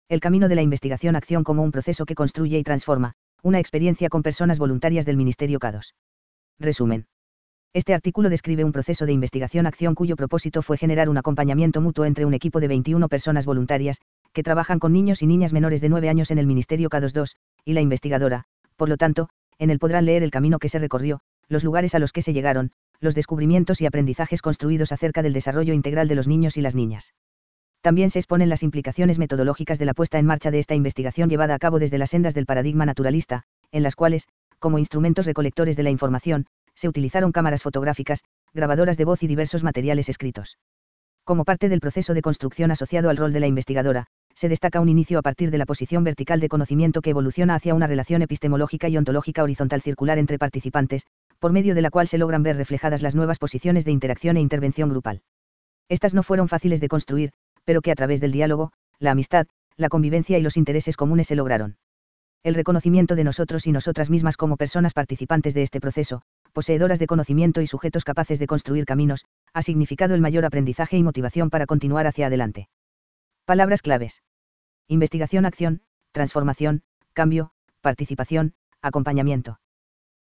El camino de la investigación-acción como un proceso que construye y transforma, una experiencia con personas voluntarias del Ministerio K2. Resumen. Este artículo describe un proceso de investigación-acción cuyo propósito fue generar un acompañamiento mutuo entre un equipo de 21 personas voluntarias, que trabajan con niños y niñas menores de 9 años en el Ministerio K2, y la investigadora. Por lo tanto, en él podrán leer el camino que se recorrió, los lugares a los que se llegaron, los descubrimientos y aprendizajes construidos acerca del desarrollo integral de los niños y las niñas. También se exponen las implicaciones metodológicas de la puesta en marcha de esta investigación llevada a cabo desde las sendas del paradigma naturalista, en las cuales, como instrumentos recolectores de la información, se utilizaron cámaras fotográficas, grabadoras de voz y diversos materiales escritos. Como parte del proceso de construcción asociado al rol de la investigadora, se destaca un inicio a partir de la posición vertical de conocimiento que evoluciona hacia una relación epistemológica y ontológica horizontal circular entre participantes, por medio de la cual se logran ver reflejadas las nuevas posiciones de interacción e intervención grupal. Estas no fueron fáciles de construir, pero que a través del diálogo, la amistad, la convivencia y los intereses comunes se lograron. El reconocimiento de nosotros y nosotras mismas como personas participantes de este proceso, poseedoras de conocimiento y sujetos capaces de construir caminos, ha significado el mayor aprendizaje y motivación para continuar hacia adelante. Palabras claves: investigación-acción, transformación, cambio, participación, acompañamiento.